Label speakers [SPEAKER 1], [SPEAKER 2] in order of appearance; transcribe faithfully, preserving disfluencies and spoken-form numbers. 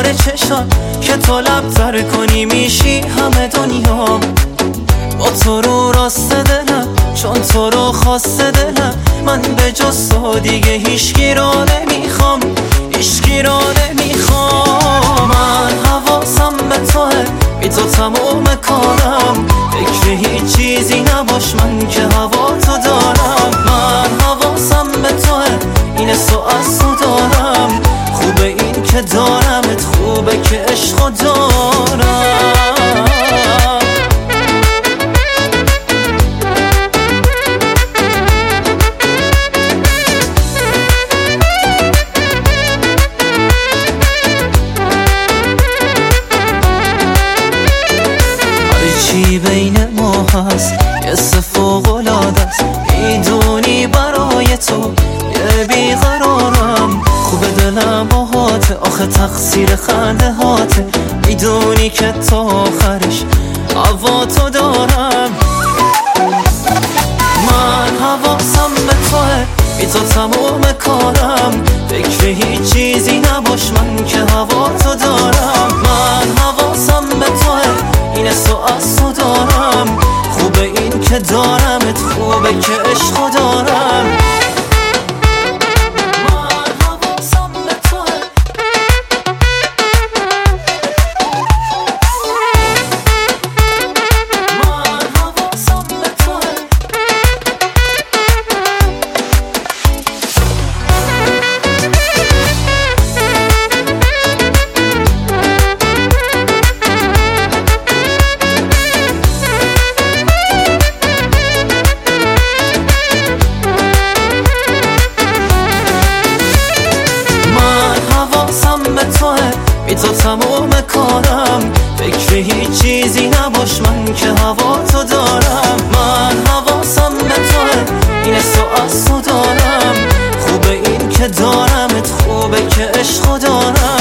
[SPEAKER 1] کنار چشم که تو لب تر کنی میشی همه دنیا. با تو رو راست دلم چون تو رو خواسته دلم، من به جز تو دیگه هیچکی رو نمیخوام، هیچکی رو نمیخوام. من حواسم به توه، بی تو تموم کارم، فکر هیچ چیزی نباش من که هوا تو دارم. من حواسم به توه، این سو از تو دارم، خوبه این که دارمت، خوبه که عشقو دارم. چی بین ما هست یه فوق‌العاده است، میدونی برای تو یه بیقرارم. خوبه دلم باهاته، آخه تقصیر خنده هاته، میدونی که تا آخرش هوا تو دارم. من حواسم به توه، بی تو تموم کارم، فکر هیچ چیزی نباش من که هوا تو دارم. من حواسم به توه، این سو از تو دارم، خوبه این که دارمت، خوبه که عشقو دارم. من حواسم به توه، من حواسم به توه. بی تو تموم کارم، فکر هیچ چیزی نباش من که هوا تو دارم. من حواسم به توه، این سو از تو دارم، خوبه این که دارمت، خوبه که عشقو دارم.